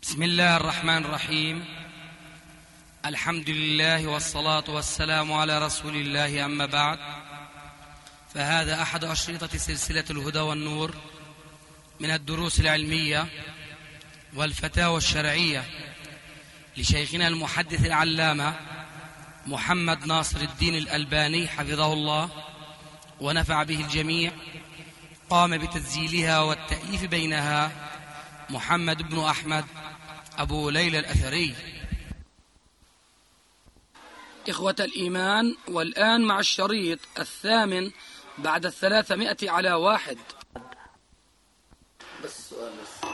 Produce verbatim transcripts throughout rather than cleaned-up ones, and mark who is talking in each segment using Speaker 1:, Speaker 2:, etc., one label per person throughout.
Speaker 1: بسم الله الرحمن الرحيم. الحمد لله والصلاة والسلام على رسول الله، أما بعد، فهذا أحد أشرطة سلسلة الهدى والنور من الدروس العلمية والفتاوى الشرعية لشيخنا المحدث العلامة محمد ناصر الدين الألباني حفظه الله ونفع به الجميع. قام بتسجيلها والتأليف بينها محمد بن أحمد أبو ليلى الأثري. إخوة الإيمان، والآن مع الشريط الثامن بعد الثلاثمائة على واحد.
Speaker 2: بس سؤال بس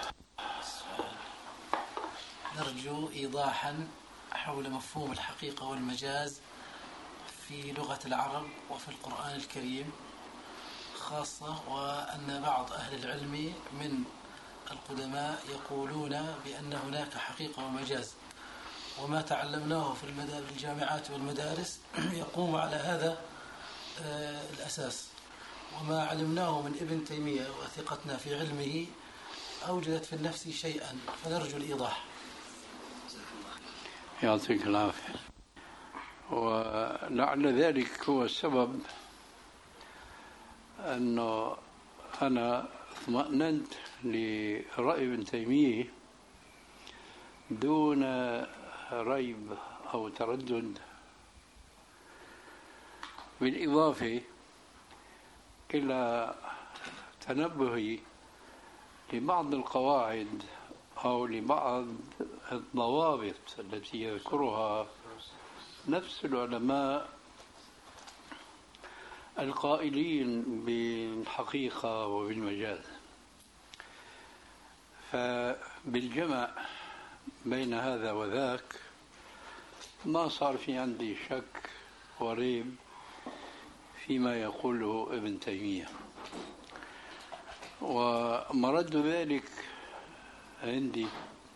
Speaker 2: نرجو إيضاحا حول مفهوم الحقيقة والمجاز في لغة العرب وفي القرآن الكريم خاصة، وأن بعض أهل العلم من القدماء يقولون بأن هناك حقيقة ومجاز، وما تعلمناه في الجامعات والمدارس يقوم على هذا الأساس، وما علمناه من ابن تيمية وثقتنا في علمه أوجدت في النفس شيئا، فنرجو الإيضاح.
Speaker 3: يعطيك العافية. ولعل ذلك هو السبب أنه أنا اطمأننت لرأي ابن تيمية دون ريب أو تردد، بالإضافة إلى تنبهي لبعض القواعد أو لبعض الضوابط التي يذكرها نفس العلماء القائلين بالحقيقة وبالمجاز. فبالجمع بين هذا وذاك ما صار في عندي شك وريب فيما يقوله ابن تيمية، ومرد ذلك عندي،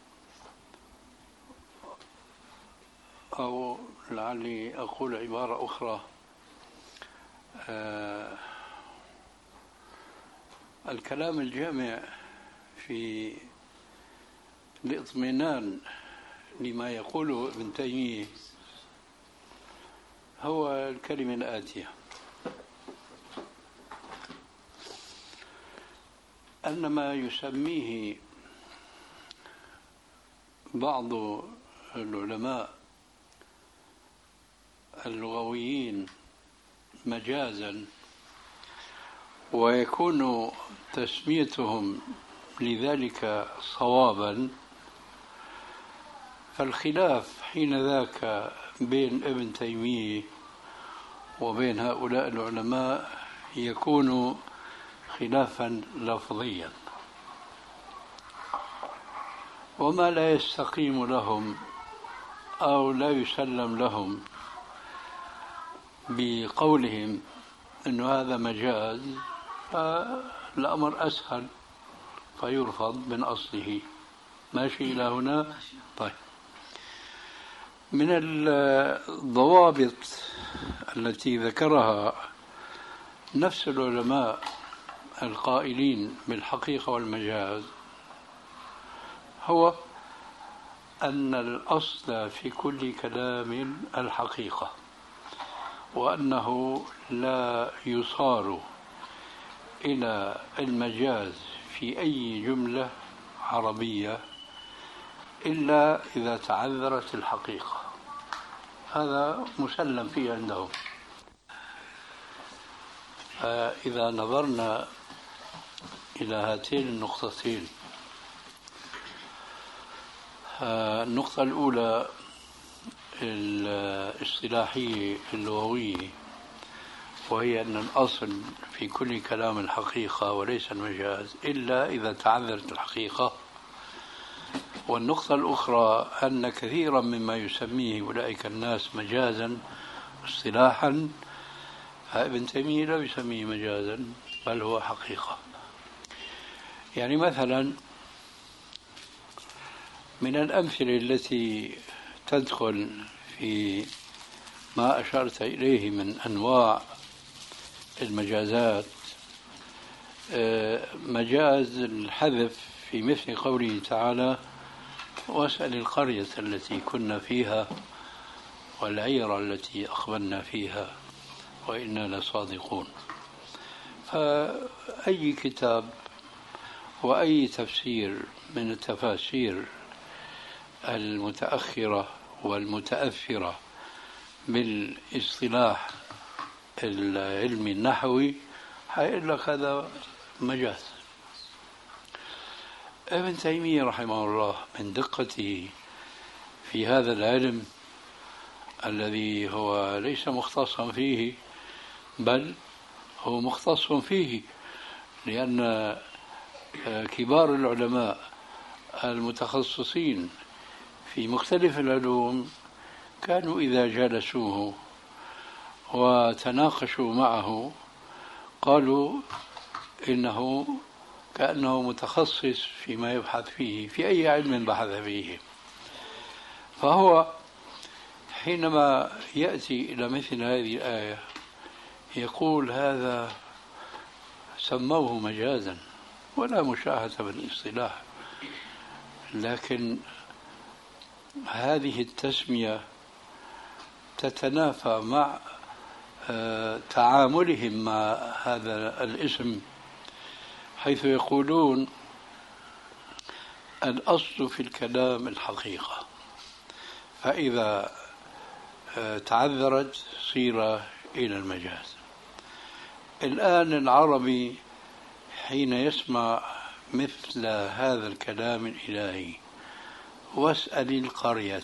Speaker 3: أو لعلي أقول عبارة أخرى، آه الكلام الجامع في الاطمئنان لما يقوله ابن تيمية هو الكلمة الآتية: أن ما يسميه بعض العلماء اللغويين مجازا، ويكون تسميتهم لذلك صوابا، فالخلاف حين ذاك بين ابن تيمية وبين هؤلاء العلماء يكون خلافا لفظيا، وما لا يستقيم لهم أو لا يسلم لهم بقولهم أن هذا مجاز، فالأمر أسهل فيرفض من أصله. ماشي إلى هنا؟ طيب، من الضوابط التي ذكرها نفس العلماء القائلين بالحقيقة والمجاز هو أن الأصل في كل كلام الحقيقة، وأنه لا يصار إلى المجاز في أي جملة عربية إلا إذا تعذرت الحقيقة. هذا مسلم فيه عندهم. فإذا نظرنا إلى هاتين النقطتين، النقطة الأولى الاصطلاحية اللغوية، وهي أن الأصل في كل كلام الحقيقة وليس المجاز إلا إذا تعذرت الحقيقة. والنقطة الأخرى أن كثيرا مما يسميه أولئك الناس مجازا اصطلاحا، ابن تيمية لا يسميه مجازا بل هو حقيقة. يعني مثلا من الأمثلة التي تدخل في ما أشرت إليه من أنواع المجازات مجاز الحذف في مثل قوله تعالى واسأل القرية التي كنا فيها والعير التي أقبلنا فيها وإنا لصادقون. فأي كتاب وأي تفسير من التفاسير المتأخرة والمتأثرة بالاصطلاح العلمي النحوي هيقول لك هذا مجاز. ابن تيمية رحمه الله من دقته في هذا العلم الذي هو ليس مختصا فيه بل هو مختص فيه، لأن كبار العلماء المتخصصين في مختلف العلوم كانوا إذا جلسوه وتناقشوا معه قالوا إنه كأنه متخصص فيما يبحث فيه في أي علم بحث فيه. فهو حينما يأتي إلى مثل هذه الآية يقول هذا سموه مجازا ولا مشاهدة بالاصطلاح، لكن هذه التسمية تتنافى مع تعاملهم مع هذا الاسم، حيث يقولون الأصل في الكلام الحقيقة، فإذا تعذرت صير إلى المجاز. الآن العربي حين يسمع مثل هذا الكلام الإلهي واسأل القرية،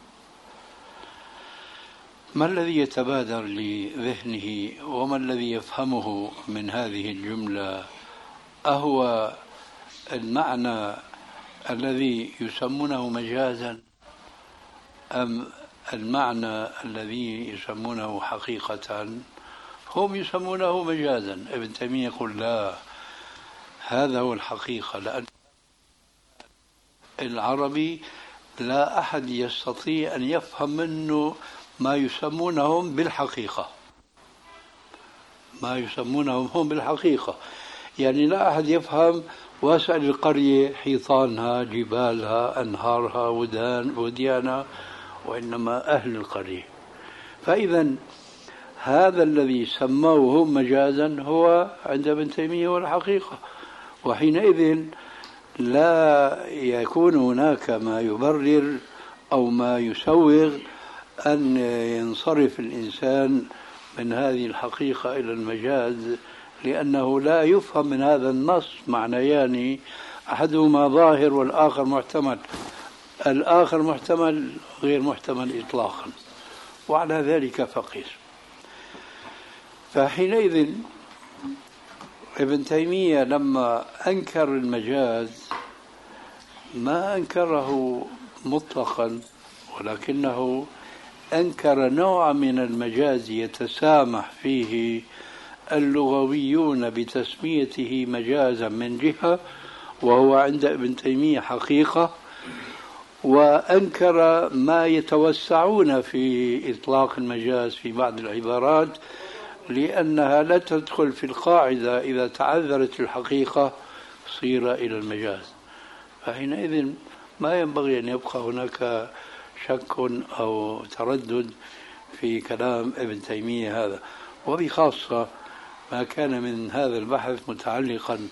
Speaker 3: ما الذي يتبادر لذهنه وما الذي يفهمه من هذه الجملة؟ أهو المعنى الذي يسمونه مجازا أم المعنى الذي يسمونه حقيقة؟ هم يسمونه مجازا. ابن تيمية يقول لا، هذا هو الحقيقة، لأن العربي لا أحد يستطيع أن يفهم منه ما يسمونهم بالحقيقة، ما يسمونهم هم بالحقيقة. يعني لا أحد يفهم واسأل القرية حيطانها جبالها أنهارها ودان وديانها، وإنما أهل القرية. فإذا هذا الذي سموه مجازا هو عند ابن تيمية هو الحقيقة، وحينئذ لا يكون هناك ما يبرر أو ما يسوغ أن ينصرف الإنسان من هذه الحقيقة إلى المجاز، لأنه لا يفهم من هذا النص معنيان، أحدهما ظاهر والآخر محتمل، الآخر محتمل غير محتمل إطلاقا، وعلى ذلك فقيس. فحينئذ ابن تيمية لما أنكر المجاز ما أنكره مطلقا، ولكنه أنكر نوع من المجاز يتسامح فيه اللغويون بتسميته مجازا من جهة، وهو عند ابن تيمية حقيقة، وأنكر ما يتوسعون في إطلاق المجاز في بعض العبارات لأنها لا تدخل في القاعدة إذا تعذرت الحقيقة صير إلى المجاز. فحينئذ ما ينبغي أن يبقى هناك شك أو تردد في كلام ابن تيمية هذا، وبخاصة ما كان من هذا البحث متعلقا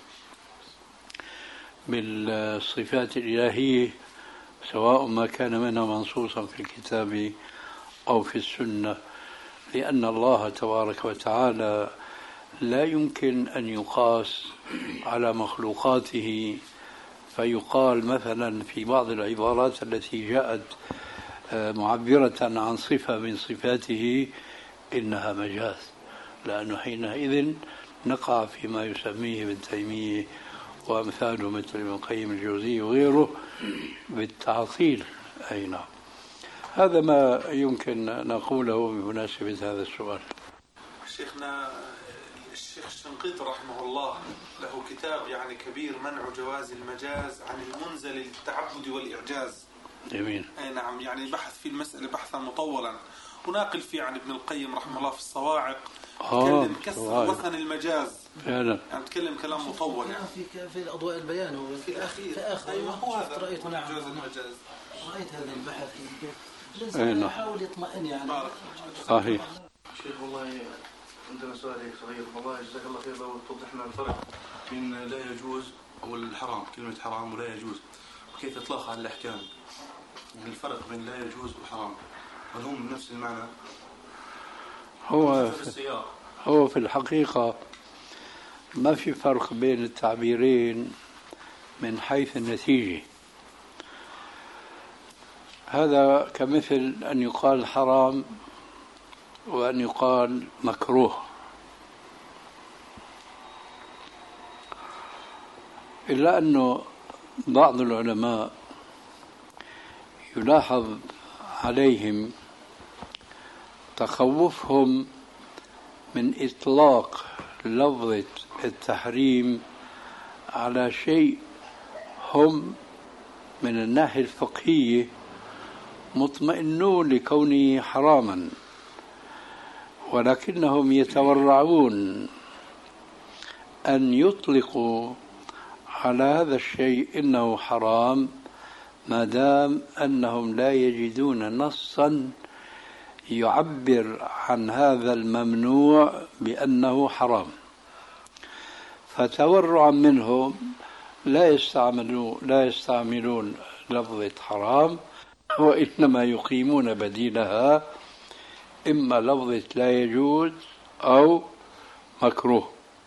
Speaker 3: بالصفات الإلهية، سواء ما كان منها منصوصا في الكتاب أو في السنة، لأن الله تبارك وتعالى لا يمكن أن يقاس على مخلوقاته، فيقال مثلا في بعض العبارات التي جاءت معبرة عن صفة من صفاته إنها مجاز، لأنه حينئذ نقع فيما يسميه ابن تيمية وأمثاله مثل ابن القيم الجوزي وغيره بالتعطيل. أي نعم، هذا ما يمكن نقوله بمناسبة هذا السؤال.
Speaker 4: شيخنا الشيخ الشنقيطي رحمه الله له كتاب يعني كبير، منع جواز المجاز عن المنزل للتعبد والإعجاز.
Speaker 3: جميل.
Speaker 4: أي نعم، يعني بحث في المسألة بحثا مطولا، وناقل فيه عن ابن القيم رحمه الله في الصواعق،
Speaker 3: آه
Speaker 4: تكلم كسر وثن المجاز
Speaker 3: فعلا،
Speaker 4: يعني تكلم كلام مطول يعني.
Speaker 2: في في أضواء البيان هو
Speaker 4: في الأخير
Speaker 2: في آخر
Speaker 4: أيوة هو هذا
Speaker 2: رأيت نعم
Speaker 4: مجاز المجاز.
Speaker 2: رأيت هذا البحث
Speaker 3: أي نعم.
Speaker 2: يحاول يطمئن يعني.
Speaker 3: صحيح.
Speaker 5: شيخ والله عندنا سؤال هيك صغير، والله جزاك الله خير لو توضح لنا الفرق بين لا يجوز والحرام، كلمة حرام ولا يجوز، وكيف إطلاقها على الأحكام، يعني الفرق بين لا يجوز وحرام، هل هم نفس المعنى؟
Speaker 3: هو
Speaker 5: في السياق.
Speaker 3: هو في الحقيقة ما في فرق بين التعبيرين من حيث النتيجة. هذا كمثل أن يقال حرام وأن يقال مكروه، إلا أنه بعض العلماء يلاحظ عليهم تخوفهم من إطلاق لفظة التحريم على شيء هم من الناحية الفقهية مطمئنون لكونه حراما، ولكنهم يتورعون أن يطلقوا على هذا الشيء إنه حرام ما دام أنهم لا يجدون نصا يعبر عن هذا الممنوع بأنه حرام، فتورعا منهم لا يستعملون لا يستعملون لفظة حرام، وإنما يقيمون بديلها إما لفظة لا يجوز أو مكروه.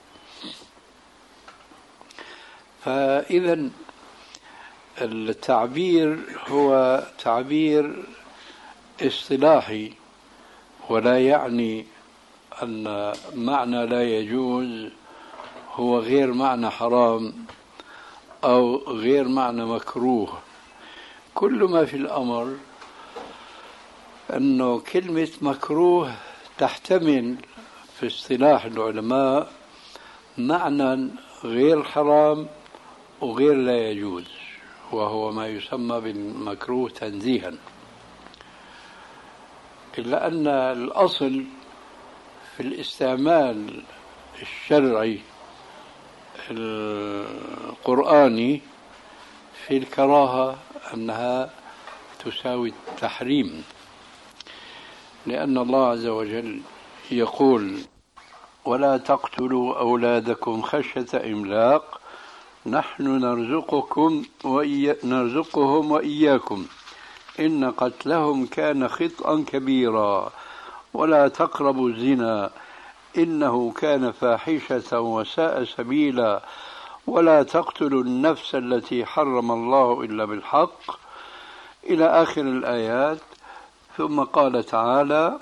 Speaker 3: فإذا التعبير هو تعبير اصطلاحي، ولا يعني أن معنى لا يجوز هو غير معنى حرام أو غير معنى مكروه. كل ما في الأمر أنه كلمة مكروه تحتمل في اصطلاح العلماء معنى غير حرام وغير لا يجوز، وهو ما يسمى بالمكروه تنزيها، إلا أن الأصل في الاستعمال الشرعي القرآني في الكراهة أنها تساوي التحريم، لأن الله عز وجل يقول ولا تقتلوا أولادكم خشية إملاق نحن نرزقكم وإي... نرزقهم وإياكم إن قتلهم كان خطأ كبيرا ولا تقربوا الزنا إنه كان فاحشة وساء سبيلا ولا تقتلوا النفس التي حرم الله إلا بالحق إلى آخر الآيات. ثم قال تعالى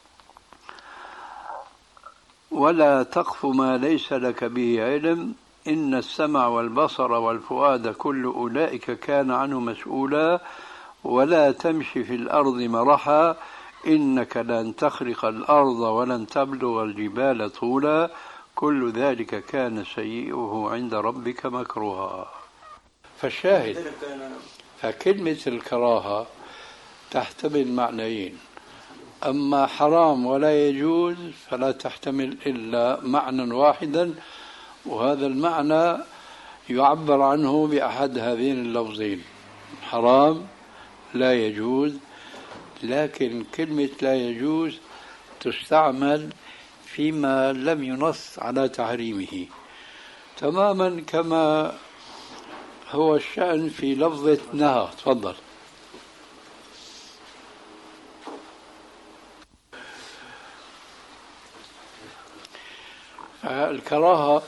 Speaker 3: ولا تقف ما ليس لك به علم إن السمع والبصر والفؤاد كل أولئك كان عنه مسؤولا ولا تمشي في الأرض مرحا إنك لن تخرق الأرض ولن تبلغ الجبال طولا كل ذلك كان سيئه عند ربك مكروها. فالشاهد فكلمة الكراهة تحتمل معنيين، أما حرام ولا يجوز فلا تحتمل إلا معنى واحدا، وهذا المعنى يعبر عنه بأحد هذين اللفظين حرام لا يجوز. لكن كلمة لا يجوز تستعمل فيما لم ينص على تحريمه، تماما كما هو الشأن في لفظة نهى. تفضل. الكراهة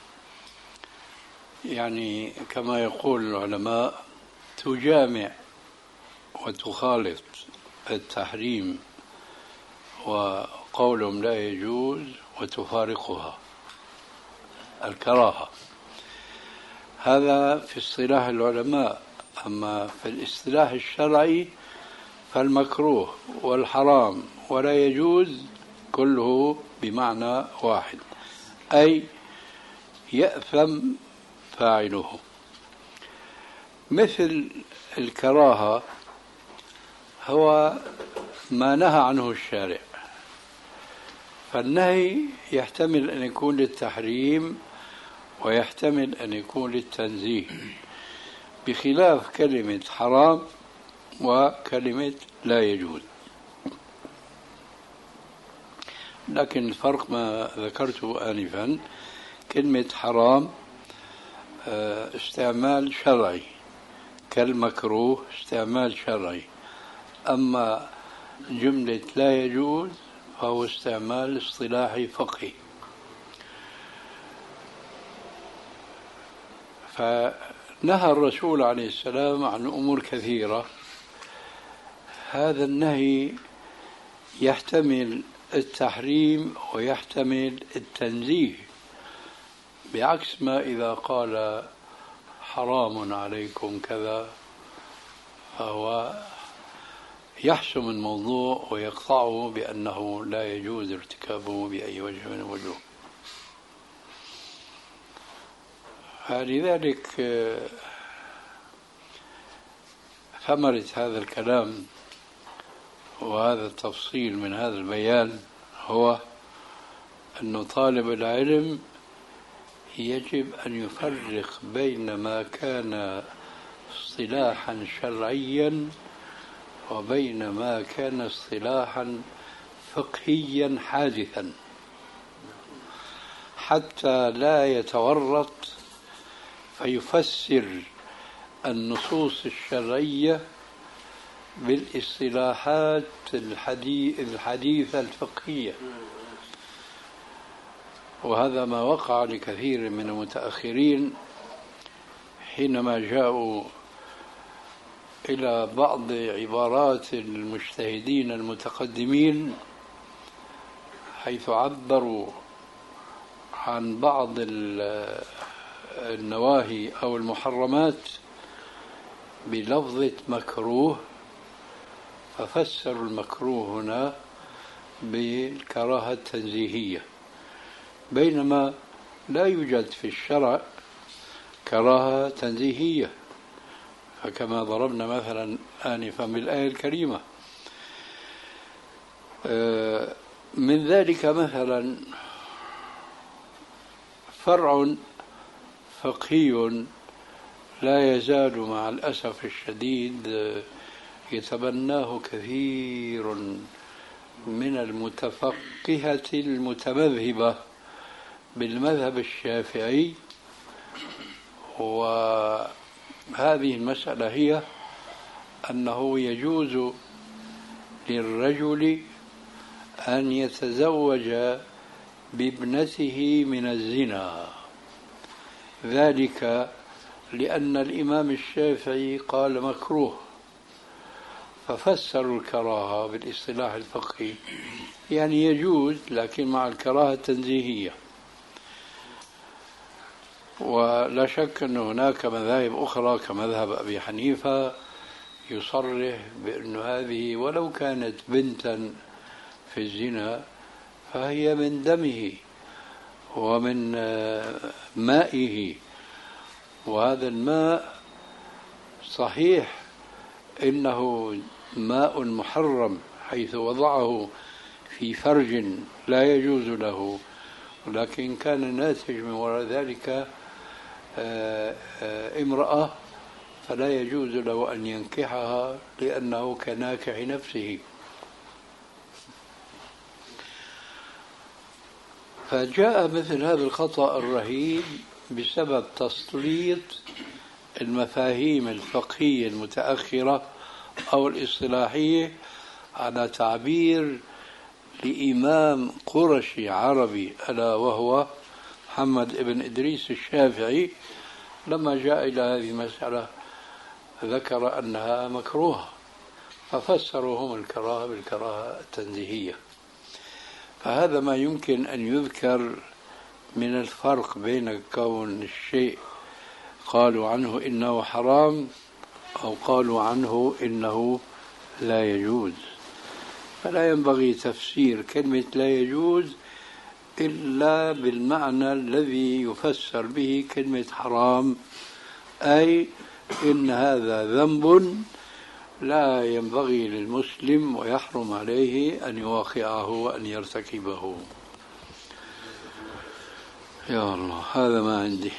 Speaker 3: يعني كما يقول العلماء تجامع وتخالط التحريم وقولهم لا يجوز وتفارقها. الكراهة هذا في اصطلاح العلماء، أما في الاصطلاح الشرعي فالمكروه والحرام ولا يجوز كله بمعنى واحد، أي يأثم فاعله. مثل الكراهة هو ما نهى عنه الشارع. فالنهي يحتمل أن يكون للتحريم ويحتمل أن يكون للتنزيه، بخلاف كلمة حرام وكلمة لا يجوز. لكن الفرق ما ذكرته آنفا، كلمة حرام استعمال شرعي كالمكروه استعمال شرعي، أما جملة لا يجوز فهو استعمال اصطلاحي فقهي. فنهى الرسول عليه السلام عن أمور كثيرة. هذا النهي يحتمل التحريم ويحتمل التنزيه، بعكس ما إذا قال حرام عليكم كذا فهو يحسم الموضوع ويقطعه بأنه لا يجوز ارتكابه بأي وجه من الوجوه. فلذلك ثمرة هذا الكلام وهذا التفصيل من هذا البيان هو أن طالب العلم يجب أن يفرق بين ما كان اصطلاحا شرعيا وبين ما كان اصطلاحا فقهيا حادثا، حتى لا يتورط فيفسر النصوص الشرعية بالاصطلاحات الحديثة الفقهية. وهذا ما وقع لكثير من المتأخرين حينما جاءوا إلى بعض عبارات المجتهدين المتقدمين، حيث عبروا عن بعض النواهي أو المحرمات بلفظة مكروه، ففسروا المكروه هنا بالكراهة التنزيهية، بينما لا يوجد في الشرع كراهة تنزيهية، فكما ضربنا مثلا آنفا بالآية الكريمة. من ذلك مثلا فرع فقهي لا يزال مع الأسف الشديد يتبناه كثير من المتفقهة المتمذهبة بالمذهب الشافعي، وهذه المسألة هي أنه يجوز للرجل أن يتزوج بابنته من الزنا، ذلك لأن الإمام الشافعي قال مكروه، ففسروا الكراهة بالاصطلاح الفقهي يعني يجوز لكن مع الكراهة التنزيهية. ولا شك أن هناك مذاهب أخرى كمذهب أبي حنيفة يصرح بأن هذه ولو كانت بنتا في الزنا فهي من دمه ومن مائه، وهذا الماء صحيح إنه ماء محرم حيث وضعه في فرج لا يجوز له، ولكن كان الناتج من وراء ذلك امرأة فلا يجوز له أن ينكحها لأنه كناكح نفسه. فجاء مثل هذا الخطأ الرهيب بسبب تسليط المفاهيم الفقهية المتأخرة أو الاصطلاحية على تعبير لإمام قرشي عربي ألا وهو محمد ابن إدريس الشافعي، لما جاء إلى هذه المسألة ذكر أنها مكروهة، ففسروا هم الكراهة بالكراهة التنزيهية. فهذا ما يمكن أن يذكر من الفرق بين كون الشيء قالوا عنه إنه حرام أو قالوا عنه إنه لا يجوز. فلا ينبغي تفسير كلمة لا يجوز إلا بالمعنى الذي يفسر به كلمة حرام، أي إن هذا ذنب لا ينبغي للمسلم ويحرم عليه أن يواقعه وأن يرتكبه. يا الله، هذا ما عندي.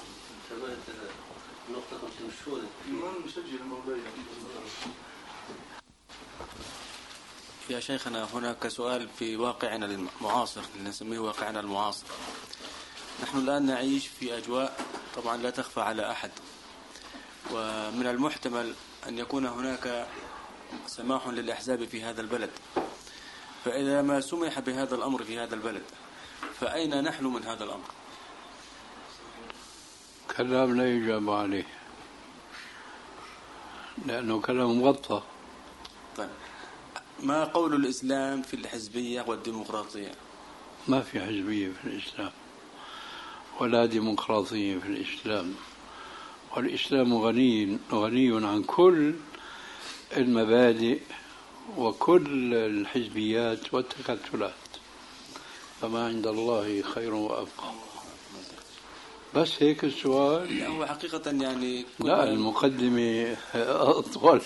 Speaker 6: يا شيخنا، هناك سؤال في واقعنا المعاصر، نسميه واقعنا المعاصر. نحن الآن نعيش في أجواء طبعا لا تخفى على أحد، ومن المحتمل أن يكون هناك سماح للأحزاب في هذا البلد. فإذا ما سمح بهذا الأمر في هذا البلد، فأين نحن من هذا الأمر؟
Speaker 3: كلام لا يجاب عليه، لأنه كلام مغطى.
Speaker 6: طيب، ما قول الإسلام في الحزبية والديمقراطية؟
Speaker 3: ما في حزبية في الإسلام ولا ديمقراطية في الإسلام، والإسلام غني غني عن كل المبادئ وكل الحزبيات والتكتلات، فما عند الله خير وأبقى. بس هيك السؤال؟
Speaker 6: لا، هو حقيقة يعني
Speaker 3: لا، المقدمة أطول.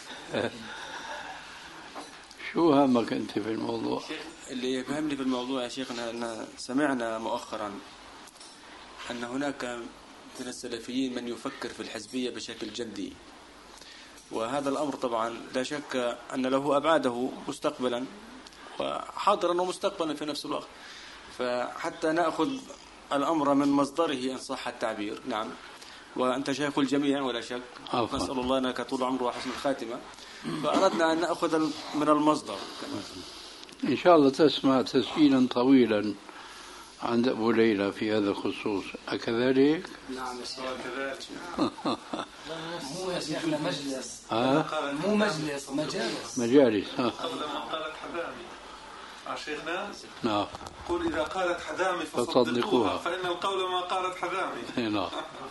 Speaker 3: شو همك أنت في الموضوع؟
Speaker 6: اللي يفهمني في الموضوع يا شيخنا أن سمعنا مؤخرا أن هناك من السلفيين من يفكر في الحزبية بشكل جدي، وهذا الأمر طبعا لا شك أن له أبعاده مستقبلا وحاضرا ومستقبلا في نفس الوقت. فحتى نأخذ الأمر من مصدره إن صح التعبير. نعم، وأنت شيخ الجميع ولا شك، نسأل الله لك طول عمر وحسن الخاتمة، فأردنا أن نأخذ من المصدر.
Speaker 3: إن شاء الله تسمع تسجيلا طويلا عند أبو ليلى في هذا الخصوص، أكذلك؟
Speaker 1: نعم كذلك.
Speaker 2: مو يا شيخنا مجلس،
Speaker 3: مو
Speaker 2: مجلس، مجالس
Speaker 3: مجالس.
Speaker 4: قبل ما قالت حذامي شيخنا،
Speaker 3: نعم،
Speaker 4: قل إذا قالت حذامي
Speaker 3: فصدقوها
Speaker 4: فصدقوها فإن القول ما قالت حذامي.
Speaker 3: نعم.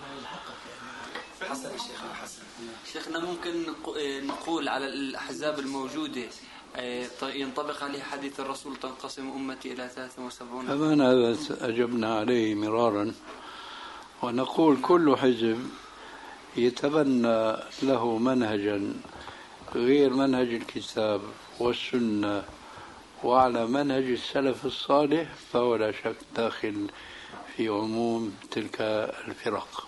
Speaker 2: حسن شيخنا، حسن
Speaker 7: شيخنا، ممكن نقول على الأحزاب الموجودة ينطبق عليه حديث الرسول تنقسم أمتي إلى ثلاثة وسبعون؟
Speaker 3: كمان هذا أجبنا عليه مرارا، ونقول كل حزب يتبنى له منهجا غير منهج الكتاب والسنة وعلى منهج السلف الصالح فهو لا شك داخل في عموم تلك الفرق.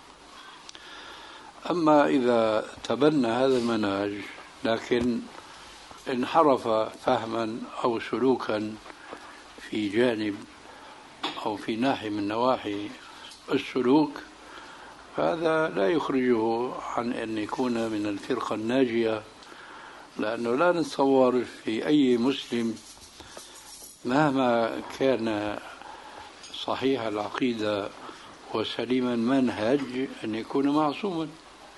Speaker 3: أما إذا تبنى هذا المنهج لكن انحرف فهما أو سلوكا في جانب أو في ناحية من نواحي السلوك، فهذا لا يخرجه عن أن يكون من الفرقة الناجية، لأنه لا نتصور في أي مسلم مهما كان صحيح العقيدة وسليم المنهج أن يكون معصوما.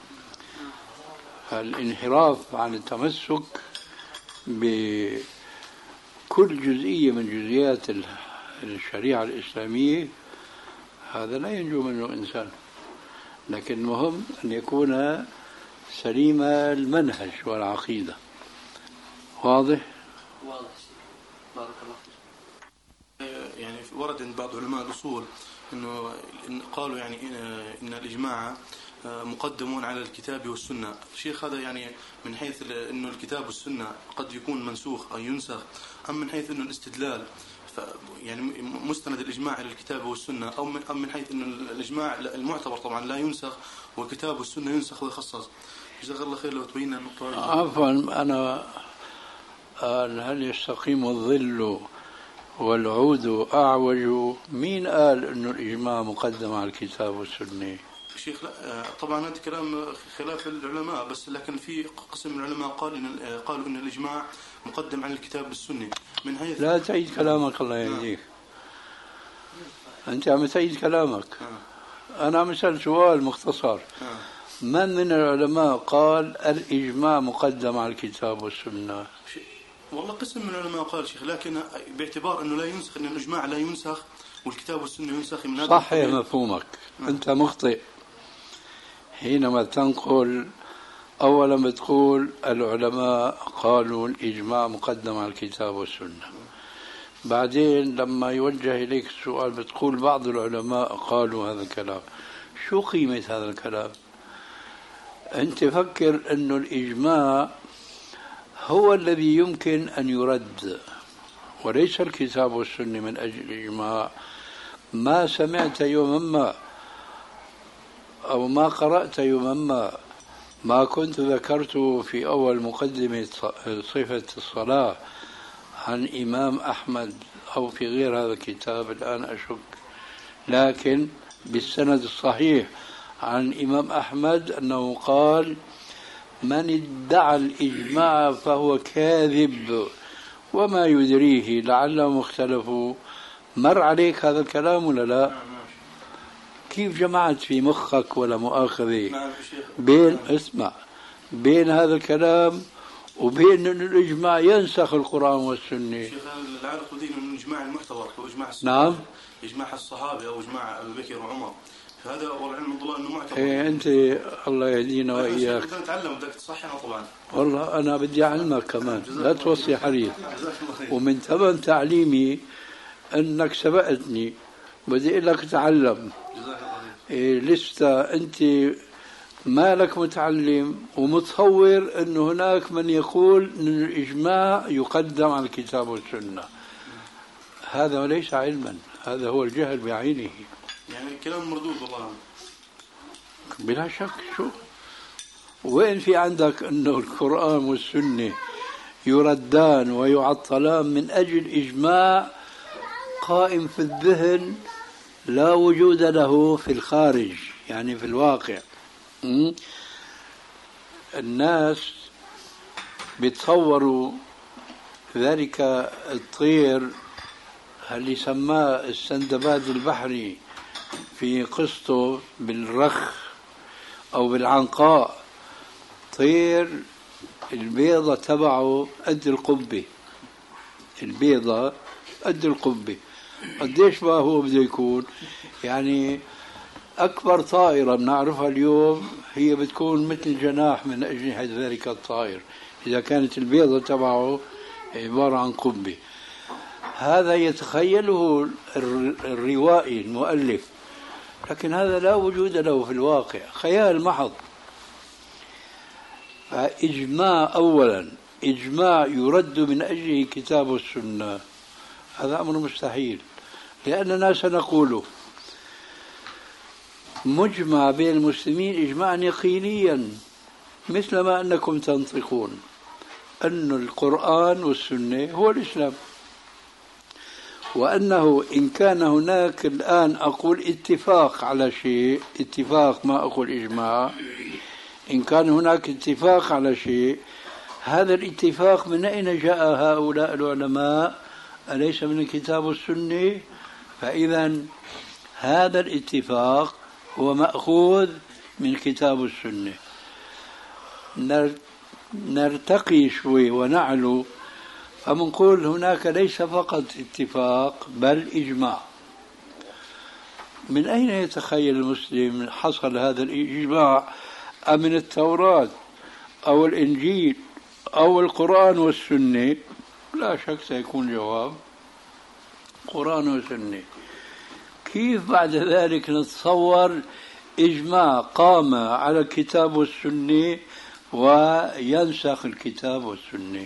Speaker 3: الانحراف عن التمسك بكل جزئية من جزئيات الشريعة الإسلامية هذا لا ينجو منه إنسان، لكن المهم أن يكون سليم المنهج والعقيدة. واضح؟
Speaker 7: واضح. بارك الله فيك.
Speaker 5: يعني ورد عند بعض علماء الأصول إنه قالوا يعني إن الإجماع مقدمون على الكتاب والسنة. شيخ، هذا يعني من حيث إنه الكتاب والسنة قد يكون منسوخ أو ينسخ، أم من حيث إنه الاستدلال يعني مستند الإجماع إلى الكتاب والسنة، أو من أم من حيث إنه الإجماع المعتبر طبعا لا ينسخ والكتاب والسنة ينسخ ويخصص؟ جزاك الله خير لو تبين النقطة.
Speaker 3: عفوا، أنا هل يستقيم الظل والعود أعوج؟ مين قال إنه الإجماع مقدم على الكتاب والسنة؟
Speaker 5: شيخ، لا طبعا هذا كلام خلاف العلماء، بس لكن في قسم من العلماء قال إن قالوا إن الإجماع مقدم على الكتاب والسنة. من حيث
Speaker 3: لا تعيد كلامك الله يهديك. أنت عم تعيد كلامك. أنا عم أسأل سؤال مختصر. من من العلماء قال الإجماع مقدم على الكتاب والسنة؟
Speaker 5: والله قسم من العلماء قال شيخ، لكن باعتبار أنه لا ينسخ، أن الإجماع لا ينسخ والكتاب والسنة ينسخ من هذا.
Speaker 3: صحيح مفهومك. أنت مخطئ حينما تنقل. أولا بتقول العلماء قالوا الإجماع مقدم على الكتاب والسنة، بعدين لما يوجه إليك السؤال بتقول بعض العلماء قالوا هذا الكلام. شو قيمة هذا الكلام؟ أنت فكر أنه الإجماع هو الذي يمكن أن يرد، وليس الكتاب والسنة من أجل الإجماع. ما سمعت يوما ما أو ما قرأت يوما ما ما كنت ذكرت في أول مقدمة صفة الصلاة عن إمام أحمد أو في غير هذا الكتاب الآن أشك، لكن بالسند الصحيح عن إمام أحمد أنه قال: من ادعى الإجماع فهو كاذب وما يدريه لعلهم اختلفوا. مر عليك هذا الكلام ولا لا؟ كيف جمعت في مخك ولا مؤاخذة بين اسمع بين هذا الكلام وبين أن الإجماع ينسخ القرآن والسنة؟
Speaker 5: شيخ العادة دين من إجماع المحتضر وإجماع
Speaker 3: نعم
Speaker 5: إجماع الصحابة أو إجماع أبي بكر وعمر، فهذا والعلم من الله أنه معتبر.
Speaker 3: إيه أنت الله يهدينا وإياك.
Speaker 5: بدك تتعلم بدك تصححها طبعا.
Speaker 3: والله أنا بدي أعلمك كمان، لا توصي حريق. ومن ثمن تعليمي أنك سبقتني، بدي أقول لك تعلم. إيه لسه أنت مالك متعلم ومتصور أن هناك من يقول أن الإجماع يقدم على الكتاب والسنة. هذا ليس علما، هذا هو الجهل بعينه.
Speaker 5: يعني كلام مردود والله
Speaker 3: بلا شك. شو وين في عندك أنه القرآن والسنة يردان ويعطلان من أجل إجماع قائم في الذهن لا وجود له في الخارج، يعني في الواقع. الناس بيتصوروا ذلك الطير اللي سماه السندباد البحري في قصته بالرخ أو بالعنقاء، طير البيضة تبعه قد القبة، البيضة قد القبة. قديش بقى هو بده يكون؟ يعني أكبر طائرة بنعرفها اليوم هي بتكون مثل جناح من أجنحة ذلك الطائر إذا كانت البيضة تبعه عبارة عن قبة. هذا يتخيله الروائي المؤلف، لكن هذا لا وجود له في الواقع، خيال محض. فإجماع أولا إجماع يرد من أجله كتاب السنة، هذا أمر مستحيل، لأننا سنقوله مجمع بين المسلمين إجماعا يقينيا مثل ما أنكم تنطقون أن القرآن والسنة هو الإسلام، وأنه إن كان هناك الآن أقول اتفاق على شيء، اتفاق ما أقول إجماع، إن كان هناك اتفاق على شيء، هذا الاتفاق من أين جاء هؤلاء العلماء؟ أليس من الكتاب والسنة؟ فإذا هذا الاتفاق هو مأخوذ من الكتاب والسنة. نرتقي شوي ونعلو فمنقول هناك ليس فقط اتفاق بل إجماع. من أين يتخيل المسلم حصل هذا الإجماع؟ أمن التوراة أو الإنجيل أو القرآن والسنة؟ لا شك سيكون جواب قرآن وسنة. كيف بعد ذلك نتصور إجماع قام على الكتاب والسنة وينسخ الكتاب والسنة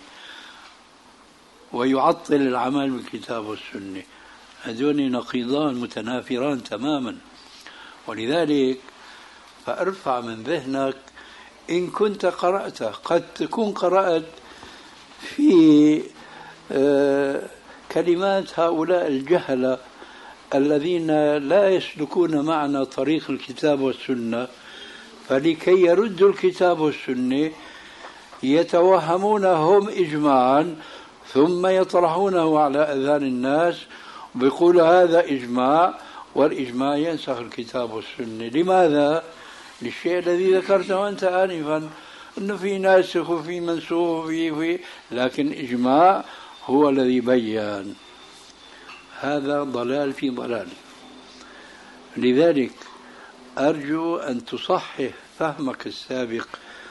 Speaker 3: ويعطل العمل بالكتاب والسنة؟ هذول نقيضان متنافران تماما. ولذلك فارفع من ذهنك إن كنت قرأت، قد تكون قرأت في كلمات هؤلاء الجهلة الذين لا يسلكون معنا طريق الكتاب والسنة، فلكي يردوا الكتاب والسنة يتوهمون هم إجماعا ثم يطرحونه على أذهان الناس ويقول هذا إجماع، والإجماع ينسخ الكتاب والسنة. لماذا؟ للشيء الذي ذكرته أنت آنفا، أنه في ناسخ وفي منسوخ وفي في لكن إجماع هو الذي بيّن. هذا ضلال في ضلال. لذلك أرجو أن تصحح فهمك السابق،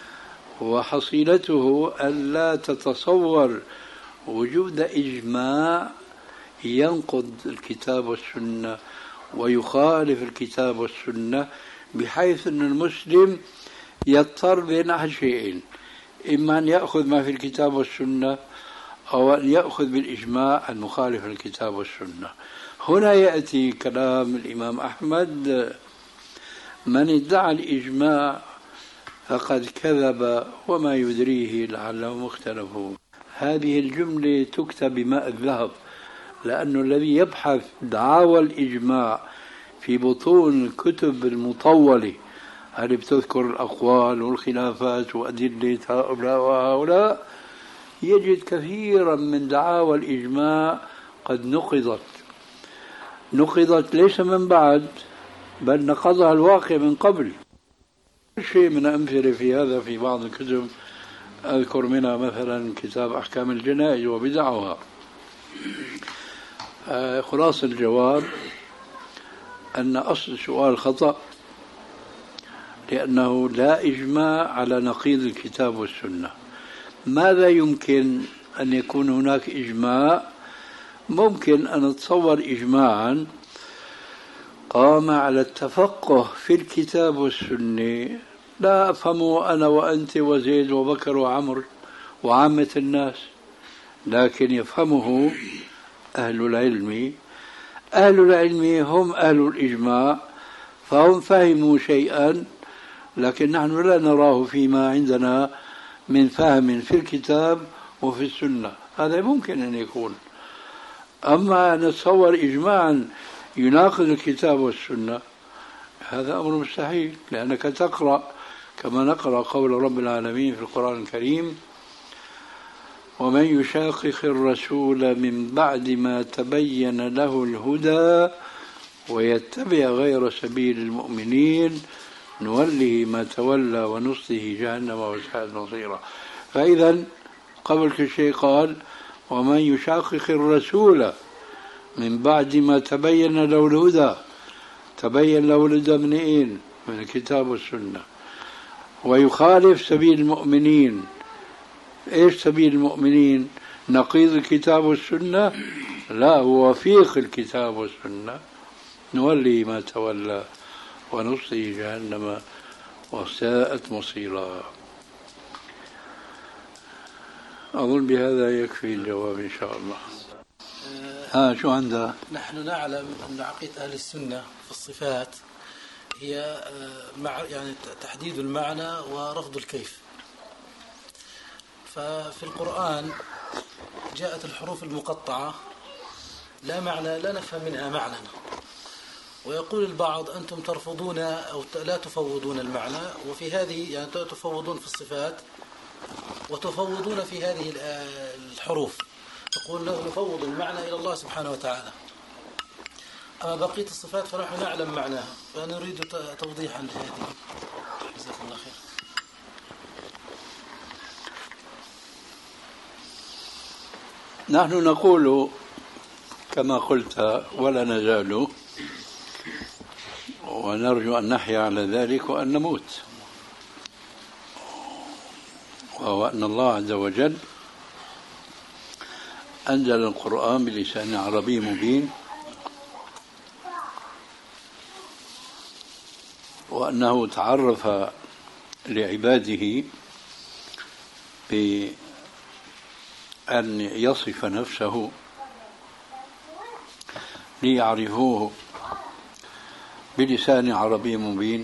Speaker 3: وحصيلته أن لا تتصور وجود إجماع ينقض الكتاب والسنة ويخالف الكتاب والسنة، بحيث أن المسلم يضطر بين أحد شيئين: إما أن يأخذ ما في الكتاب والسنة أو أن يأخذ بالإجماع المخالف للكتاب والسنة. هنا يأتي كلام الإمام أحمد: من ادعى الإجماع فقد كذب وما يدريه لعلهم اختلفوا. هذه الجملة تكتب بماء الذهب، لأن الذي يبحث دعاوى الإجماع في بطون الكتب المطولة اللي بتذكر الأقوال والخلافات وأدلة هؤلاء وهؤلاء يجد كثيرا من دعاوى الإجماع قد نقضت نقضت ليس من بعد، بل نقضها الواقع من قبل. شيء من أمثلة في هذا في بعض الكتب أذكر منها مثلا كتاب أحكام الجنائز وبدعها. خلاص الجواب أن أصل السؤال خطأ، لأنه لا إجماع على نقيض الكتاب والسنة. ماذا يمكن أن يكون هناك إجماع؟ ممكن أن نتصور إجماعا قام على التفقه في الكتاب والسنة، لا أفهمه أنا وأنت وزيد وبكر وعمر وعامة الناس، لكن يفهمه أهل العلم. أهل العلم هم أهل الإجماع، فهم فهموا شيئا لكن نحن لا نراه فيما عندنا من فهم في الكتاب وفي السنة. هذا ممكن أن يكون. أما نتصور إجماعا يناقض الكتاب والسنة هذا أمر مستحيل، لأنك تقرأ كما نقرأ قول رب العالمين في القرآن الكريم: ومن يشاقق الرسول من بعد ما تبين له الهدى ويتبع غير سبيل المؤمنين نوله ما تولى ونصله جهنم وساءت مصيرا. فإذا قبل كل شيء قال: ومن يشاقق الرسول من بعد ما تبين له الهدى. تبين له الهدى من إيه؟ من الكتاب والسنة. ويخالف سبيل المؤمنين. إيش سبيل المؤمنين؟ نقيض الكتاب والسنة؟ لا، هو وفيق الكتاب والسنة. نولي ما تولى ونصله جهنم وساءت مصيرا. أظن بهذا يكفي الجواب إن شاء الله. ها شو عندها؟
Speaker 2: نحن نعلم أن عقيدة أهل السنة في الصفات هي مع يعني تحديد المعنى ورفض الكيف. ففي القرآن جاءت الحروف المقطعة لا معنى لا نفهم منها معنى، ويقول البعض أنتم ترفضون أو لا تفوضون المعنى، وفي هذه يعني تفوضون في الصفات وتفوضون في هذه الحروف، تقول نفوض المعنى إلى الله سبحانه وتعالى. أما بقية الصفات فنحن نعلم معناها، فنريد توضيحا لهذه. جزاكم الله خير.
Speaker 3: نحن نقول كما قلت ولا نزال، ونرجو أن نحيا على ذلك وأن نموت، وهو أن الله عز وجل أنزل القرآن بلسان عربي مبين، وأنه تعرف لعباده بأن يصف نفسه ليعرفوه بلسان عربي مبين.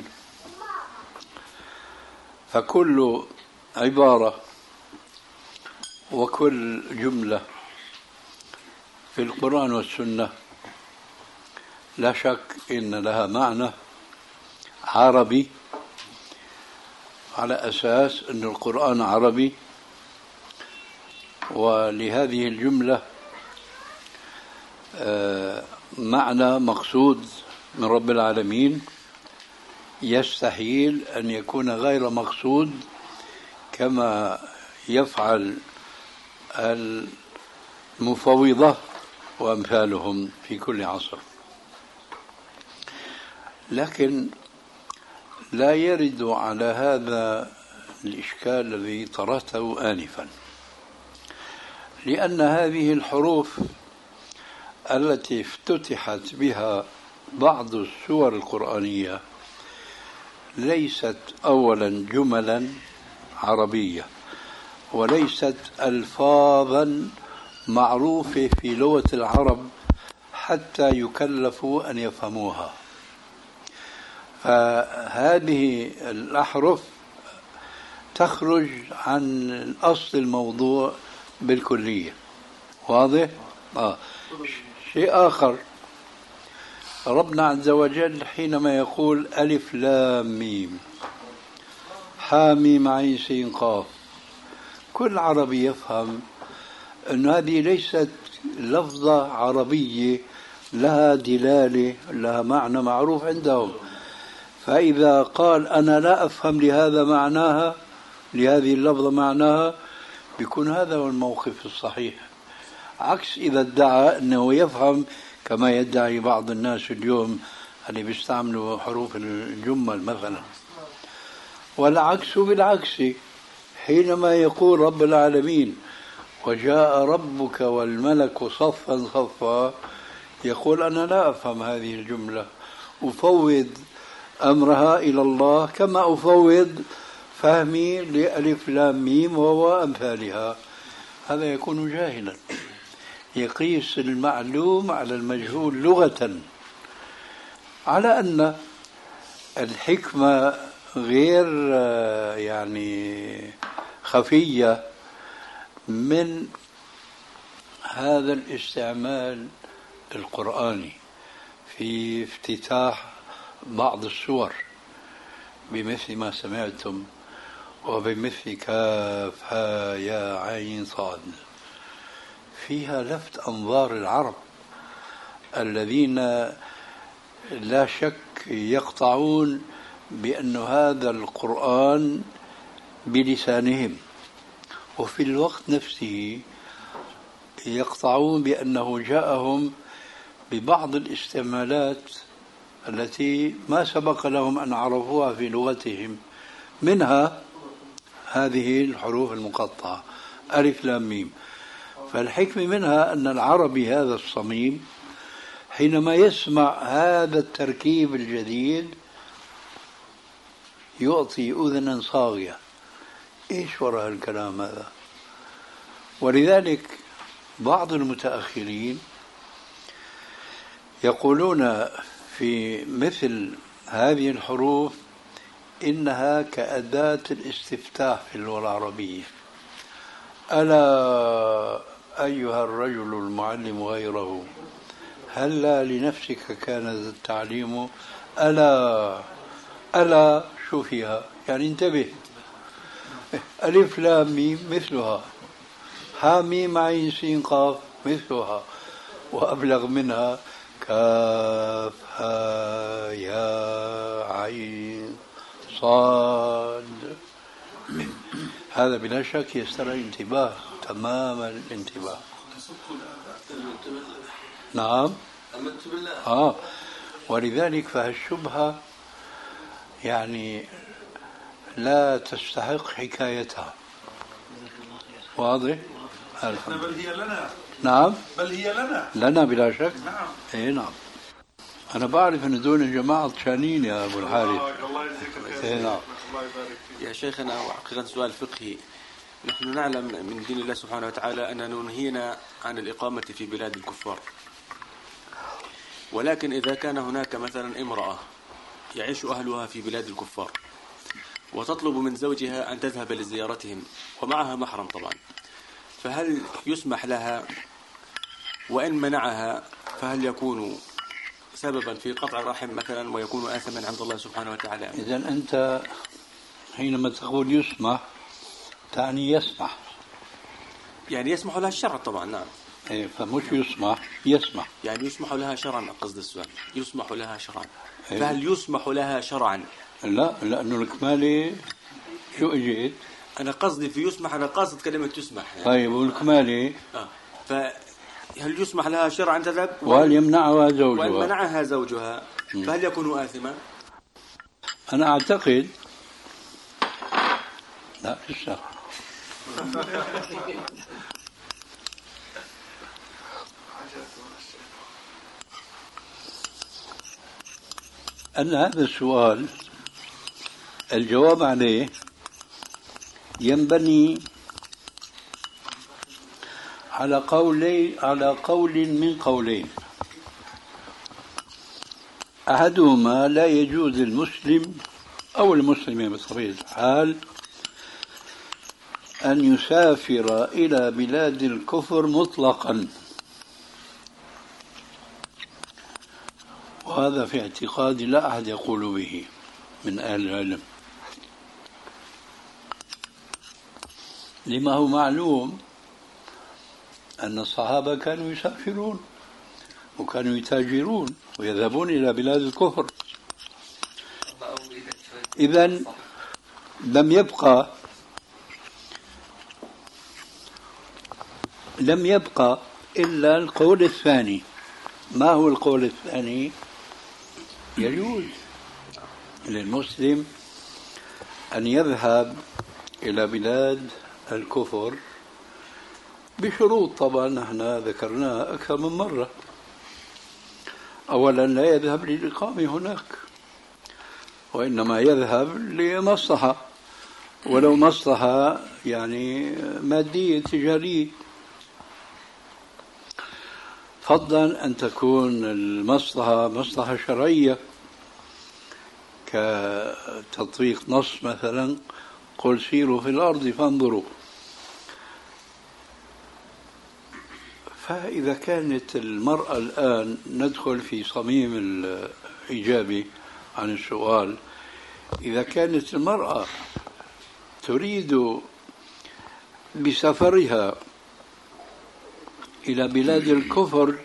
Speaker 3: فكل عبارة وكل جملة في القرآن والسنة لا شك إن لها معنى عربي، على أساس أن القرآن عربي، ولهذه الجملة معنى مقصود من رب العالمين يستحيل أن يكون غير مقصود كما يفعل المفوضة وأمثالهم في كل عصر. لكن لا يرد على هذا الإشكال الذي طرحته آنفا، لأن هذه الحروف التي افتتحت بها بعض السور القرآنية ليست أولا جملا عربية، وليست ألفاظا معروفة في لغة العرب حتى يكلفوا أن يفهموها. فهذه الأحرف تخرج عن الأصل الموضوع بالكلية. واضح؟ آه. شيء آخر، ربنا عز وجل حينما يقول ألف لام ميم حاميم عين سين قاف، كل عربي يفهم أن هذه ليست لفظة عربية لها دلالة لها معنى معروف عندهم. فإذا قال أنا لا أفهم لهذا معناها، لهذه اللفظة معناها، بيكون هذا هو الموقف الصحيح. عكس إذا ادعى أنه يفهم كما يدعي بعض الناس اليوم اللي بيستعملوا حروف الجمل مثلا. والعكس بالعكس، حينما يقول رب العالمين وجاء ربك والملك صفا صفا، يقول أنا لا أفهم هذه الجملة، أفوض أمرها إلى الله كما أفوض فهمي لألف لام ميم وهو أمثالها. هذا يكون جاهلا، يقيس المعلوم على المجهول لغة، على أن الحكمة غير يعني خفية من هذا الاستعمال القرآني في افتتاح بعض السور بمثل ما سمعتم وبمثل كاف ها يا عين صاد، فيها لفت أنظار العرب الذين لا شك يقطعون بأن هذا القرآن بلسانهم، وفي الوقت نفسه يقطعون بأنه جاءهم ببعض الاستعمالات التي ما سبق لهم أن عرفوها في لغتهم، منها هذه الحروف المقطعة ألف لام ميم. فالحكمة منها أن العربي هذا الصميم حينما يسمع هذا التركيب الجديد يعطي أذنا صاغية، إيش وراء الكلام هذا؟ ولذلك بعض المتأخرين يقولون في مثل هذه الحروف إنها كأداة الاستفتاح في اللغة العربية. ألا أيها الرجل المعلم غيره هلا لنفسك كان ذا التعليم، ألا ألا شو فيها يعني انتبه. ألف لام ميم مثلها، حاميم عين سين قاف مثلها، وأبلغ منها كاف ها يا عين صاد. هذا بلا شك يستدعي انتباه تمام الانتباه. نعم آه. ولذلك فهالشبهة يعني لا تستحق حكايتها. واضح؟
Speaker 4: بل هي لنا.
Speaker 3: نعم
Speaker 4: بل هي لنا
Speaker 3: لنا بلا شك.
Speaker 4: نعم.
Speaker 3: اي نعم. انا بعرف ان دول الجماعه طشانين يا ابو الحارث.
Speaker 4: الله يجزيك الخير.
Speaker 3: اي نعم.
Speaker 4: الله يبارك فيك
Speaker 6: يا شيخنا حقيقة سؤال فقهي. نحن نعلم من دين الله سبحانه وتعالى أننا ننهينا عن الإقامة في بلاد الكفار، ولكن إذا كان هناك مثلا امرأة يعيش أهلها في بلاد الكفار وتطلب من زوجها أن تذهب لزيارتهم ومعها محرم طبعا، فهل يسمح لها؟ وإن منعها فهل يكون سببا في قطع الرحم مثلا ويكون آثما عند الله سبحانه وتعالى؟
Speaker 3: إذا أنت حينما تقول يسمح تعني يسمح،
Speaker 6: يعني يسمح لها الشرع طبعا. نعم.
Speaker 3: إيه فمش يسمح يسمح،
Speaker 6: يعني يسمح لها شرعا. قصد السؤال يسمح لها شرعا.
Speaker 3: إيه؟
Speaker 6: فهل يسمح لها شرعا؟
Speaker 3: لا، لأنه الكمالي شو اجيت؟
Speaker 6: أنا قصدي في يسمح، أنا قاصد كلمة تسمح يعني.
Speaker 3: طيب والكمالي
Speaker 6: آه. فهل يسمح لها شرعا تذهب؟
Speaker 3: وهل يمنعها زوجها؟
Speaker 6: وإن منعها زوجها فهل يكون آثما؟
Speaker 3: أنا أعتقد لا لسه أن هذا السؤال الجواب عليه ينبني على قولين على قول من قولين. أحدهما لا يجوز للمسلم أو المسلمين بطبيعة الحال أن يسافر إلى بلاد الكفر مطلقا، وهذا في اعتقادي لا أحد يقول به من أهل العلم، لما هو معلوم أن الصحابة كانوا يسافرون وكانوا يتاجرون ويذهبون إلى بلاد الكفر. إذن لم يبقى لم يبقى إلا القول الثاني. ما هو القول الثاني؟ يجوز للمسلم أن يذهب إلى بلاد الكفر بشروط طبعا نحن ذكرناها أكثر من مرة. أولا لا يذهب للإقامة هناك، وإنما يذهب لمصلحة، ولو مصلحة يعني مادية تجارية، فضلا أن تكون المصلحة مصلحة شرعية كتطبيق نص مثلا قل سيروا في الأرض فانظروا. فإذا كانت المرأة الآن ندخل في صميم الإجابة عن السؤال، إذا كانت المرأة تريد بسفرها إلى بلاد الكفر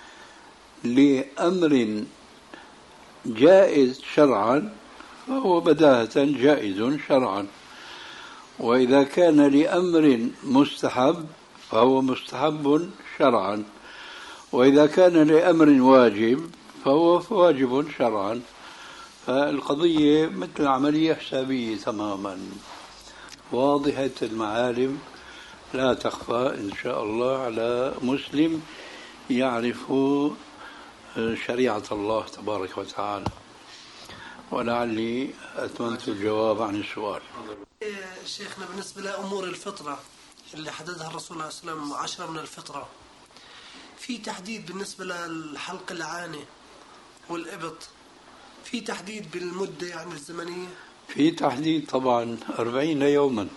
Speaker 3: لأمر جائز شرعا فهو بداهة جائز شرعا، وإذا كان لأمر مستحب فهو مستحب شرعا، وإذا كان لأمر واجب فهو واجب شرعا. فالقضية مثل عملية حسابية تماما واضحة المعالم، لا تخفى إن شاء الله على مسلم يعرف شريعة الله تبارك وتعالى. ولعلي أتممت الجواب عن السؤال.
Speaker 2: شيخنا بالنسبة لأمور الفطرة اللي حددها الرسول صلى الله عليه وسلم عشرة من الفطرة، في تحديد بالنسبة للحلق العانة والإبط؟ في تحديد بالمدة يعني الزمنية؟
Speaker 3: في تحديد طبعا، أربعين يوما.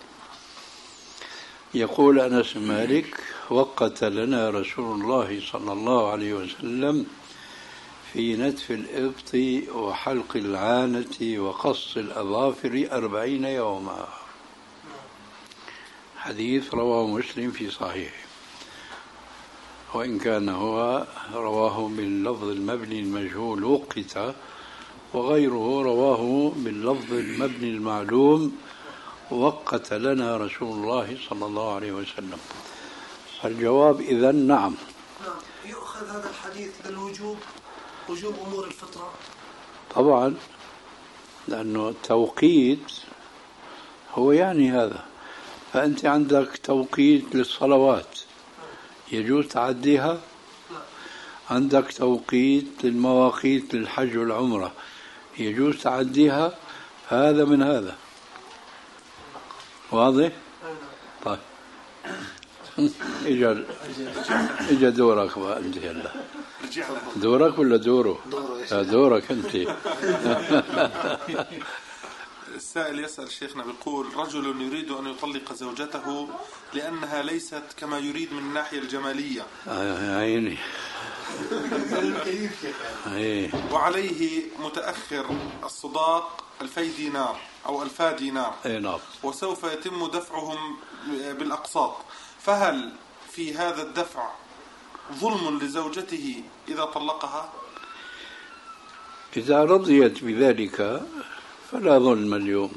Speaker 3: يقول أنس مالك وقت لنا رسول الله صلى الله عليه وسلم في نتف الإبط وحلق العانة وقص الأظافر أربعين يوما. حديث رواه مسلم في صحيحه، وإن كان هو رواه باللفظ المبني المجهول وقت، وغيره رواه باللفظ المبني المعلوم وقت لنا رسول الله صلى الله عليه وسلم. الجواب إذن نعم.
Speaker 2: يؤخذ هذا الحديث للوجوب، وجوب أمور الفطرة
Speaker 3: طبعا، لأنه التوقيت هو يعني هذا. فأنت عندك توقيت للصلوات يجوز تعديها، عندك توقيت للمواقيت للحج والعمرة يجوز تعديها، هذا من هذا. واضح؟ طيب اجا اجا دورك بقى انت. هلا دورك ولا دوره؟ لا دورك انت.
Speaker 4: السائل يسأل شيخنا بيقول رجل يريد أن يطلق زوجته لأنها ليست كما يريد من الناحية الجمالية.
Speaker 3: عيني.
Speaker 4: وعليه متأخر الصداق ألفي دينار أو ألفا دينار، وسوف يتم دفعهم بالأقساط، فهل في هذا الدفع ظلم لزوجته إذا طلقها؟
Speaker 3: إذا رضيت بذلك فلا ظلم اليوم.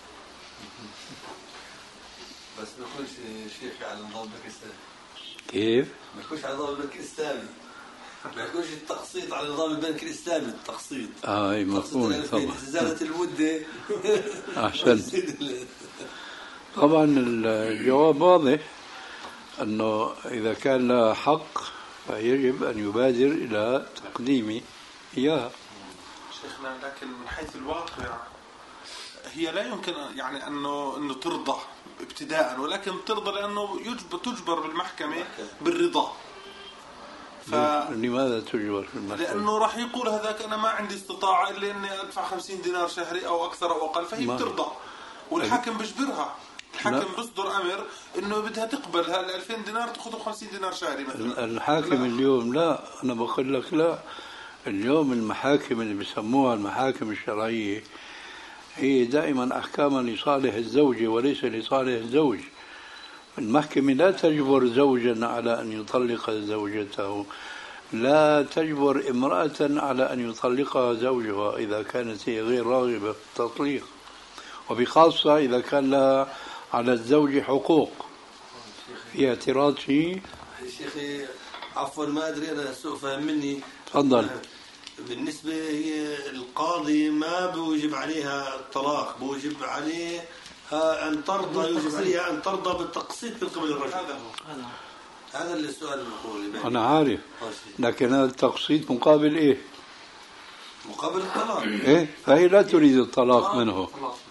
Speaker 8: بس ما يكونش شيخ على نظام البنك الإسلامي.
Speaker 3: كيف؟
Speaker 8: ما يكونش على نظام البنك الإسلامي، ما يكونش التقسيط على نظام البنك الإسلامي. التقسيط
Speaker 3: اه اي مفهوم طبعا.
Speaker 8: زادت المدة.
Speaker 3: أحسنت. طبعا الجواب واضح، أنه إذا كان لها حق فيجب أن يبادر إلى تقديم إياها.
Speaker 4: شيخنا لكن من حيث الواقع هي لا يمكن يعني أنه أنه ترضى ابتداء، ولكن بترضى لأنه يجبر تجبر بالمحكمة بالرضا.
Speaker 3: ف... لماذا تجبر في المحكمة؟
Speaker 4: لأنه راح يقول هذاك أنا ما عندي استطاعة إلا إني أدفع خمسين دينار شهري أو أكثر أو أقل، فهي بترضى والحاكم بيجبرها. الحاكم بيصدر أمر إنه بدها تقبل هال ألفين دينار تأخذ خمسين دينار شهري مثلا.
Speaker 3: الحاكم لا. اليوم لا، أنا بقول لك لا، اليوم المحاكم اللي بيسموها المحاكم الشرعية هي دائما أحكاما لصالح الزوجة وليس لصالح الزوج. المحكمة لا تجبر زوجا على أن يطلق زوجته، لا تجبر امرأة على أن يطلقها زوجها إذا كانت هي غير راغبة في التطليق، وبخاصة إذا كان لها على الزوج حقوق في اعتراض شيء.
Speaker 8: شيخي عفوا ما أدري أنا سوء فهم مني.
Speaker 3: تفضل.
Speaker 8: بالنسبة هي القاضي ما بوجب عليها الطلاق، بوجب عليه أن ترضى، يوجب عليها أن ترضى بالتقسيط من قبل الرجل. هذا هو هذا اللي السؤال المقول.
Speaker 3: أنا عارف، لكن هذا التقسيط مقابل إيه؟
Speaker 8: مقابل الطلاق.
Speaker 3: إيه؟ فهي لا تريد الطلاق منه.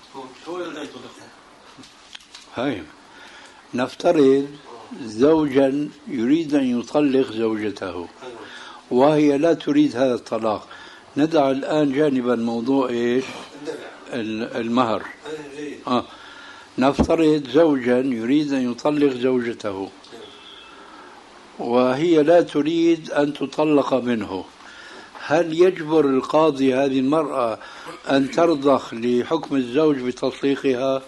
Speaker 3: هاي نفترض زوجا يريد أن يطلق زوجته وهي لا تريد هذا الطلاق، ندع الآن جانبا موضوع إيش؟ المهر. آه. نفترض زوجا يريد أن يطلق زوجته وهي لا تريد أن تطلق منه، هل يجبر القاضي هذه المرأة أن ترضخ لحكم الزوج بتطليقها؟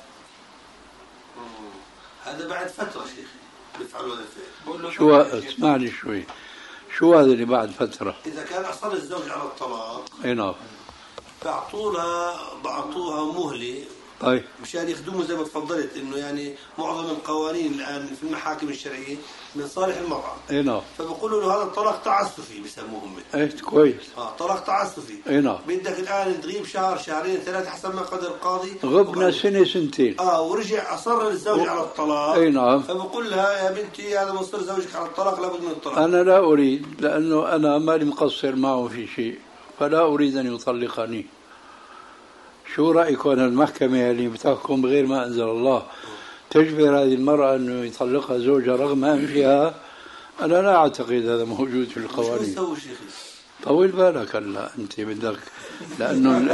Speaker 8: هذا بعد فترة شيخ بيفعلوا هذا.
Speaker 3: شو اسمعني شوي، شو هذا اللي بعد فترة؟
Speaker 8: إذا كان أصر الزوج على الطلاق
Speaker 3: اي نعم
Speaker 8: بعطوها بعطوها مهلة.
Speaker 3: طيب
Speaker 8: مشان يخدموا زي ما تفضلت انه يعني معظم القوانين الان في المحاكم الشرعيه من صالح المراه.
Speaker 3: اي نعم.
Speaker 8: فبقولوا له هذا الطلاق تعسفي بسموهم.
Speaker 3: ايه كويس.
Speaker 8: اه طلاق تعسفي.
Speaker 3: اي نعم.
Speaker 8: بدك الان تغيب شهر شهرين ثلاثه حسب ما قدر القاضي.
Speaker 3: غبنا سنه سنتين.
Speaker 8: اه ورجع اصر الزوج و... على الطلاق.
Speaker 3: اي نعم.
Speaker 8: فبقول لها يا بنتي هذا مصر زوجك على الطلاق لابد من الطلاق.
Speaker 3: انا لا اريد، لانه انا مالي مقصر معه في شيء، فلا اريد ان يطلقني. شو رأيكم أن المحكمة اللي بتحكم بغير ما أنزل الله تجبر هذه المرأة أنه يطلقها زوجها رغم أنفها؟ أنا لا أعتقد هذا موجود في القوانين. طول بالك هلا أنت بدك، لأنه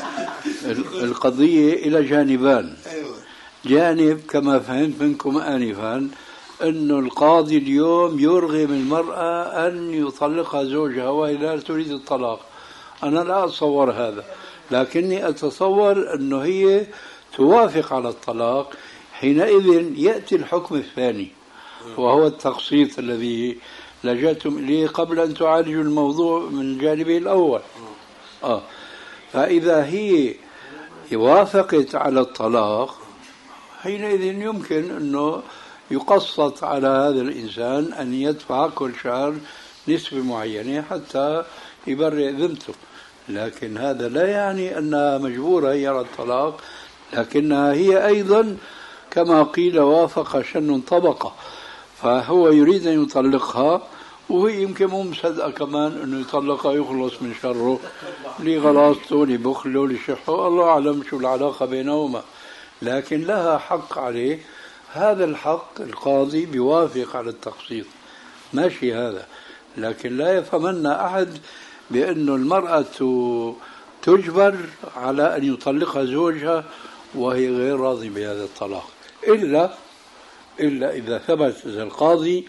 Speaker 3: القضية إلى جانبان. جانب كما فهمت منكم آنفا أنه القاضي اليوم يرغم المرأة أن يطلقها زوجها وهي لا تريد الطلاق. أنا لا أتصور هذا، لكني أتصور أنه هي توافق على الطلاق. حينئذ يأتي الحكم الثاني وهو التقسيط الذي لجأتم إليه قبل أن تعالجوا الموضوع من جانبه الأول. آه. فإذا هي وافقت على الطلاق حينئذ يمكن أنه يقسط على هذا الإنسان أن يدفع كل شهر نسبة معينة حتى يبرئ ذمته، لكن هذا لا يعني أنها مجبورة هي على الطلاق، لكنها هي أيضا كما قيل وافق شن طبقة، فهو يريد أن يطلقها وهي يمكن مو مصدقة كمان أنه يطلقها يخلص من شره لغلاصته لبخله لشحه، الله أعلم شو العلاقة بينهما، لكن لها حق عليه. هذا الحق القاضي بيوافق على التقسيط، ماشي هذا، لكن لا يفهمن أحد بأن المرأة تجبر على أن يطلقها زوجها وهي غير راضية بهذا الطلاق، إلا إلا إذا ثبت إذا القاضي،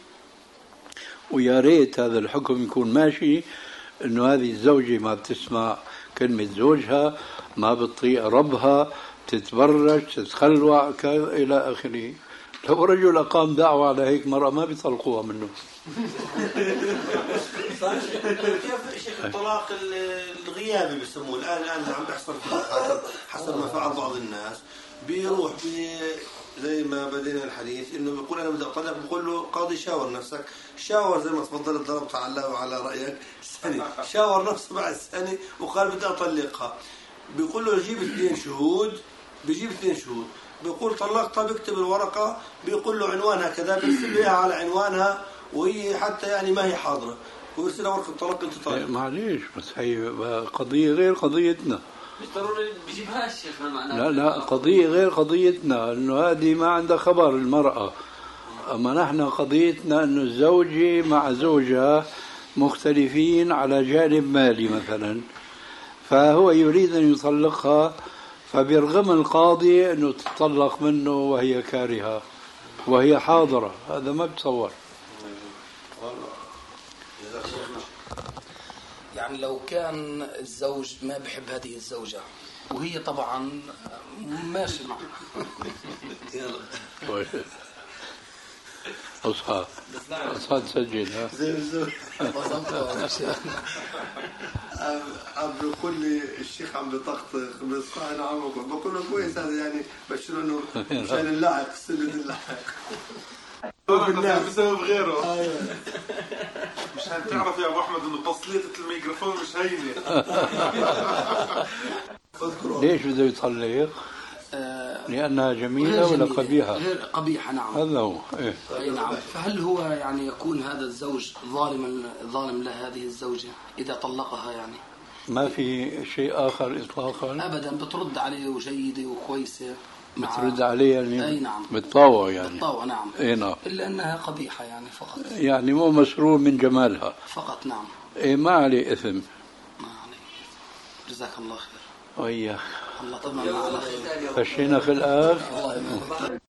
Speaker 3: ويا ريت هذا الحكم يكون ماشي، إنه هذه الزوجة ما بتسمع كلمة زوجها، ما بتطيق ربها، تتبرج تتخلوع إلى آخره. لو رجل أقام دعوة على هيك مرأة ما بيطلقوها منه.
Speaker 8: كيف شيخ الطلاق الغيابي بيسموه الآن الآن عم بيحصل حسب ما فعل بعض الناس، بيروح بي زي ما بدينا الحديث انه بيقول انا بدي اطلق، بقول له قاضي شاور نفسك، شاور زي ما تفضلت ضربت على الله وعلى رايك سنه، شاور نفسه بعد سنه وقال بدي اطلقها، بيقول له جيب اثنين شهود، بيجيب اثنين شهود، بيقول طلقتها، بيكتب الورقه، بيقول له عنوانها كذا، بيرسل لها على عنوانها وهي حتى يعني ما هي حاضره، ويرسلها ورقه طلاق انت طالق.
Speaker 3: معليش بس هي قضيه غير قضيتنا.
Speaker 7: مش ضروري بيجيبهاش شيخنا معناته.
Speaker 3: لا لا، قضية غير قضيتنا، انه هذه ما عندها خبر المرأة. اما نحن قضيتنا انه الزوجة مع زوجها مختلفين على جانب مالي مثلا، فهو يريد ان يطلقها، فبيرغم القاضي انه تطلق منه وهي كارهة وهي حاضرة. هذا ما بتصور.
Speaker 1: يعني لو كان الزوج ما بحب هذه الزوجة وهي طبعا ماشي معه.
Speaker 3: أصحاب أصحاب تسجل ها
Speaker 8: عم بيقول لي الشيخ عم بيطقطق بالصحن عمك، بقول له كويس هذا يعني بشر انه مشان اللحق سنة اللحق
Speaker 4: بسبب غيره. مشان تعرف يا ابو احمد انه تسليطة الميكروفون مش هينة.
Speaker 3: ليش بده يطلق؟ لأنها جميلة ولا قبيحة؟
Speaker 1: غير قبيحة. نعم
Speaker 3: هذا هو. إيه؟
Speaker 1: أي نعم. فهل هو يعني يكون هذا الزوج ظالما ظالم لهذه الزوجة إذا طلقها؟ يعني
Speaker 3: ما في شيء آخر إطلاقا
Speaker 1: أبدا، بترد عليه وجيدة وكويسة،
Speaker 3: بترد عليه يعني.
Speaker 1: أي نعم،
Speaker 3: بالطاوة يعني.
Speaker 1: بالطاوة نعم.
Speaker 3: إيه نعم.
Speaker 1: إلا أنها قبيحة يعني فقط،
Speaker 3: يعني مو مسرور من جمالها
Speaker 1: فقط. نعم.
Speaker 3: إيه ما عليه إثم.
Speaker 1: ما عليه. جزاك الله خير.
Speaker 3: وياك
Speaker 1: الله تمام على خير.
Speaker 3: خشينا في الآخر.
Speaker 1: الله يبارك.